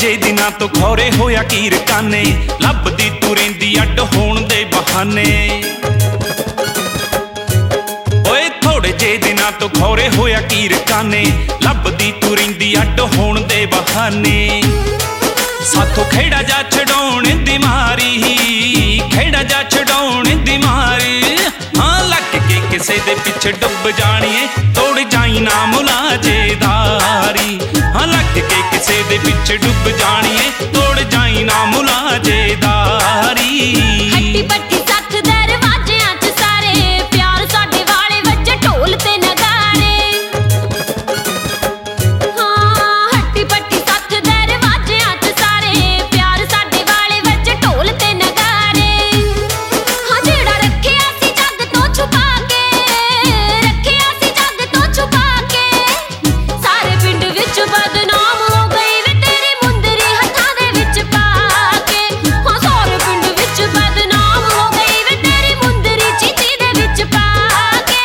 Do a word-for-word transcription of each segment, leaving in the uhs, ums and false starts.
ਜੇ ਦਿਨਾਂ ਤੋਂ ਖੌਰੇ ਹੋਇਆ ਕੀਰ ਕਾਨੇ, ਲੱਭਦੀ ਤੂੰ ਰਹਿੰਦੀ ਅੱਡ ਹੋਣ ਦੇ ਬਹਾਨੇ। ਓਏ ਥੋੜੇ ਜੇ ਦਿਨਾਂ ਤੋਂ ਖੌਰੇ ਹੋਇਆ ਕੀਰ ਕਾਨੇ, ਲੱਭਦੀ ਤੂੰ ਰਹਿੰਦੀ ਅੱਡ ਹੋਣ ਦੇ ਬਹਾਨੇ। ਸਾਥੋਂ ਖੇੜਾ ਜਾ ਛਡਾਉਣ ਦੀ ਮਾਰੀ, ਖੇੜਾ ਜਾ ਛਡਾਉਣ ਦੀ ਮਾਰੀ। ਹਾਂ ਲੱਗ ਕੇ ਕਿਸੇ ਦੇ ਪਿੱਛੇ ਡੁੱਬ ਜਾਣੀਏ, ਤੋੜ ਜਾਈ ਨਾ ਮੁਲਾਜੇਦਾਰੀ। ਹਾਂ ਲੱਗ ਕੇ ਕਿਸੇ ਦੇ ਪਿੱਛੇ ਡੁੱਬ ਜਾਣੀਏ, ਤੋੜ ਜਾਈ ਨਾ ਮੁਲਾਜੇਦਾਰੀ। ਹੱਟੀ ਪੱਟੀ ਸੱਥ ਦਰਵਾਜ਼ਿਆਂ 'ਚ ਸਾਰੇ, ਪਿਆਰ ਸਾਡੇ ਵਾਲੇ ਵੱਜੇ ਢੋਲ ਤੇ ਨਗਾਰੇ। ਹਾਂ ਹੱਟੀ ਪੱਟੀ ਸੱਥ ਦਰਵਾਜ਼ਿਆਂ 'ਚ ਸਾਰੇ, ਪਿਆਰ ਸਾਡੇ ਵਾਲੇ ਵੱਜੇ ਢੋਲ ਤੇ ਨਗਾਰੇ। ਹਾਂ ਜਿਹੜਾ ਰੱਖਿਆ ਸੀ ਜੱਗ ਤੋਂ ਛੁਪਾ ਕੇ, ਰੱਖਿਆ ਸੀ ਜੱਗ ਤੋਂ ਛੁਪਾ ਕੇ, ਸਾਰੇ ਪਿੰਡ ਵਿੱਚ ਬਦਨਾਮ ਹੋ ਗਈ ਵੇ ਤੇਰੀ ਮੁੰਦਰੀ ਹੱਥਾਂ ਦੇ ਵਿੱਚ ਪਾ ਕੇ। ਹਾਂ ਸਾਰੇ ਪਿੰਡ ਵਿੱਚ ਬਦਨਾਮ ਹੋ ਗਈ ਵੇ ਤੇਰੀ ਮੁੰਦਰੀ ਚੀਚੀ ਦੇ ਵਿੱਚ ਪਾ ਕੇ।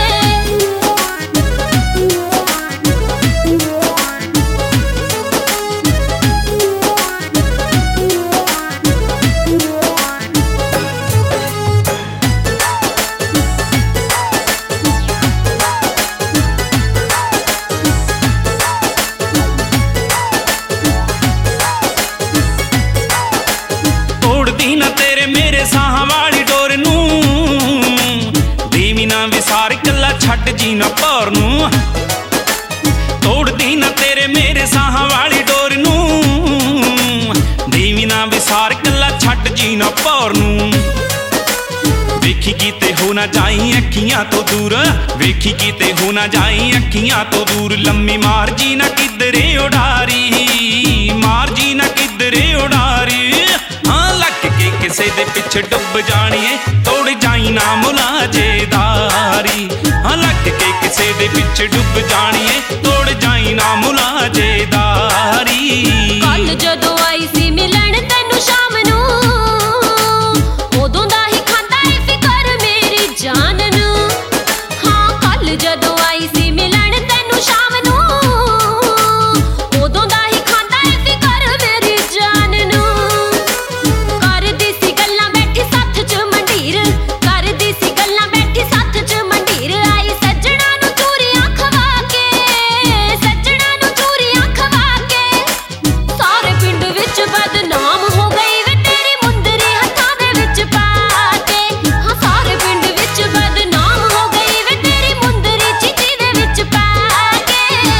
ਤੋੜਦੀ ਨਾ ਤੇਰੇ ਮੇਰੇ ਸਾਹਾਂ ਵਾਲੀ ਡੋਰ ਨੂੰ, ਦੇਵੀ ਨਾ ਵਿਸਾਰ ਕੱਲਾ ਛੱਡ ਜੀ ਨਾ ਭੌਰ ਨੂੰ। ਤੋੜਦੀ ਨਾ ਤੇਰੇ ਮੇਰੇ ਸਾਹਾਂ ਵਾਲੀ ਡੋਰ ਨੂੰ, ਦੇਵੀ ਨਾ ਵਿਸਾਰ ਕੱਲਾ ਛੱਡ ਜੀ ਨਾ ਭੌਰ ਨੂੰ। ਵੇਖੀ ਕਿਤੇ ਹੋ ਨਾ ਜਾਈ ਅੱਖੀਆਂ ਤੋਂ ਦੂਰ, ਵੇਖੀ ਕਿਤੇ ਹੋ ਨਾ ਜਾਈ ਅੱਖੀਆਂ ਤੋਂ ਦੂਰ। ਲੰਮੀ ਮਾਰ ਜੀ ਨਾ ਕਿਧਰੇ ਉਡਾਰੀ, ਮਾਰ ਜੀ ਨਾ ਕਿਧਰੇ ਉਡਾਰੀ। ਹਾਂ ਲੱਗ ਕੇ ਕਿਸੇ ਦੇ ਪਿੱਛੇ ਡੁੱਬ ਜਾਣੀਏ, ਤੋੜ ਜਾਈ ਨਾ ਮੁਲਾਜੇਦਾਰੀ। ਹਾਂ ਲੱਗ ਕੇ ਕਿਸੇ ਦੇ ਪਿੱਛੇ ਡੁੱਬ ਜਾਣੀਏ, ਤੋੜ ਜਾਈ ਨਾ ਮੁਲਾਜੇਦਾਰੀ। ਕੱਲ ਜਦੋਂ ਆਈ ਸੀ ਮਿਲਣ ਤੈਨੂੰ ਸ਼ਾਮ ਨੂੰ, ਉਦੋਂ ਦਾ ਹੀ ਖਾਂਦਾ ਏ ਫਿਕਰ ਮੇਰੀ ਜਾਨ ਨੂੰ। ਹਾਂ ਕੱਲ ਜਦੋਂ ਆਈ ਸੀ ਮਿਲਣ ਤੈਨੂੰ ਸ਼ਾਮ ਨੂੰ, ਉਦੋਂ ਦਾ ਹੀ ਖਾਂਦਾ ਏ ਫਿਕਰ ਮੇਰੀ ਜਾਨ ਨੂੰ। ਕਰਦੀ ਸੀ ਗੱਲਾਂ ਬੈਠੀ ਸੱਥ 'ਚ ਮੰਡੀਰ, ਕਰਦੀ ਸੀ ਗੱਲਾਂ ਬੈਠੀ ਸੱਥ 'ਚ ਮੰਡੀਰ। ਆਈ ਸੱਜਣਾ ਨੂੰ ਚੂਰੀਆਂ ਖਵਾ ਕੇ, ਸੱਜਣਾ ਨੂੰ ਚੂਰੀਆਂ ਖਵਾ ਕੇ, ਸਾਰੇ ਪਿੰਡ ਵਿੱਚ ਬਦਨਾਮ ਹੋ ਗਈ ਵੇ ਤੇਰੀ ਮੁੰਦਰੀ ਹੱਥਾਂ ਦੇ ਵਿੱਚ ਪਾ ਕੇ। ਹਾਂ ਸਾਰੇ ਪਿੰਡ ਵਿੱਚ ਬਦਨਾਮ ਹੋ ਗਈ ਵੇ ਤੇਰੀ ਮੁੰਦਰੀ ਚੀਚੀ ਦੇ ਵਿੱਚ ਪਾ ਕੇ।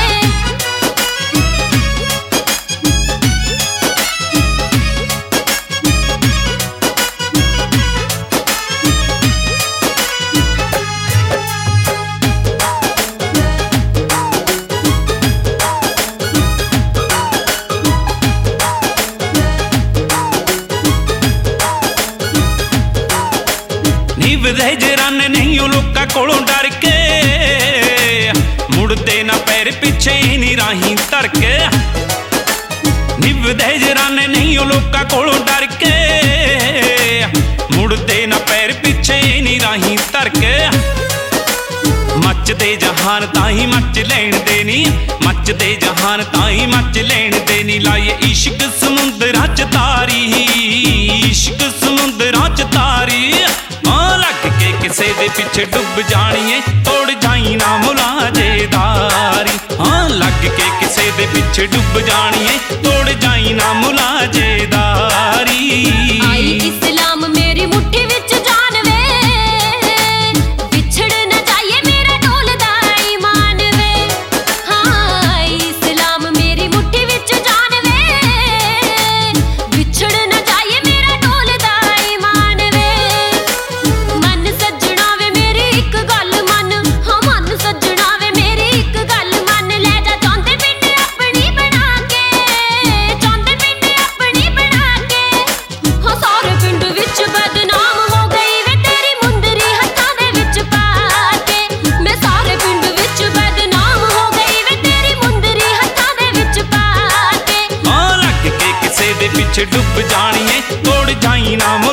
ਨਿਭਦੇ ਜਰਾਨੇ ਨਹੀਂ ਉਹ ਲੋਕਾਂ ਕੋਲੋਂ ਡਰ ਕੇ, ਮੁੜਦੇ ਨਾ ਪੈਰ ਪਿੱਛੇ ਨਹੀਂ ਰਾਹੀਂ ਧਰ ਕੇ। ਨਿਭਦੇ ਜਰਾਨੇ ਨਹੀਂ ਉਹ ਲੋਕਾਂ ਕੋਲੋਂ ਡਰ ਕੇ, ਮੁੜਦੇ ਨਾ ਪੈਰ ਪਿੱਛੇ ਨਹੀਂ ਰਾਹੀਂ ਧਰ ਕੇ। ਮੱਚਦੇ ਜਹਾਨ ਤਾਂ ਹੀ ਮੱਚ ਲੈਣ ਦੇ ਨੀ, ਮੱਚਦੇ ਜਹਾਨ ਤਾਂ ਹੀ ਮੱਚ ਲੈਣ ਦੇ ਨੀ। ਲਾਈਏ ਇਸ਼ਕ ਸਮੁੰਦਰਾਂ 'ਚ ਤਾਰੀ, ਇਸ਼ਕ ਸਮੁੰਦਰਾਂ 'ਚ ਤਾਰੀ। ਹਾਂ ਲੱਗ ਕੇ ਕਿਸੇ ਦੇ ਪਿੱਛੇ ਡੁੱਬ ਜਾਣੀਏ, ਤੋੜ ਜਾਈ ਨਾ ਮੁਲਾਜੇਦਾਰੀ। ਹਾਂ ਲੱਗ ਕੇ ਕਿਸੇ ਦੇ ਪਿੱਛੇ ਡੁੱਬ ਜਾਣੀਏ, ਤੋੜ ਜਾਈ ਨਾ ਮੁਲਾਜੇਦਾਰੀ। ਆਈ ਇਸਲਾਮ ਮੇਰੀ ਮੁੱਠੀ ਵਿੱਚ ਜਾਨ ਵੇ, ਵਿਛੜ ਨਾ ਜਾਈਏ ਮੇਰਾ ਡੋਲਦਾ ਈਮਾਨ ਵੇ। ਹਾਂ ਆਈ ਇਸਲਾਮ ਮੇਰੀ ਮੁੱਠੀ ਵਿੱਚ ਜਾਨ ਵੇ, ਵਿਛੜ ਨਾ ਜਾਈਏ ਮੇਰਾ ਡੋਲਦਾ ਈਮਾਨ ਵੇ। ਮਨ ਸੱਜਣਾ ਵੇ ਮੇਰੀ ਇੱਕ ਗੱਲ ਮੰਨ, ਹਾਂ ਮਨ ਸੱਜਣਾ ਵੇ ਮੇਰੀ ਇੱਕ ਗੱਲ ਮੰਨ। ਲੈ ਜਾ ਚਾਹੁੰਦੇ ਪਿੰਡ ਆਪਣੀ ਬਣਾ ਕੇ, ਚਾਹੁੰਦੇ ਪਿੰਡ ਆਪਣੀ ਬਣਾ ਕੇ। ਹਾਂ ਸਾਰੇ ਪਿੰਡ ਵਿੱਚ ਬਦਨਾਮ ਹੋ ਗਈ ਵੇ ਤੇਰੀ ਮੁੰਦਰੀ ਹੱਥਾਂ ਦੇ ਵਿੱਚ ਪਾ ਕੇ। ਮੈਂ ਸਾਰੇ ਪਿੰਡ ਵਿੱਚ ਬਦਨਾਮ ਹੋ ਗਈ ਵੇ ਤੇਰੀ ਮੁੰਦਰੀ ਹੱਥਾਂ ਦੇ ਵਿੱਚ ਪਾ ਕੇ। ਹਾਂ ਲੱਗ ਕੇ ਕਿਸੇ ਦੇ ਪਿੱਛੇ ਡੁੱਬ ਜਾਣੀਏ, ਤੋੜ ਜਾਈ ਨਾ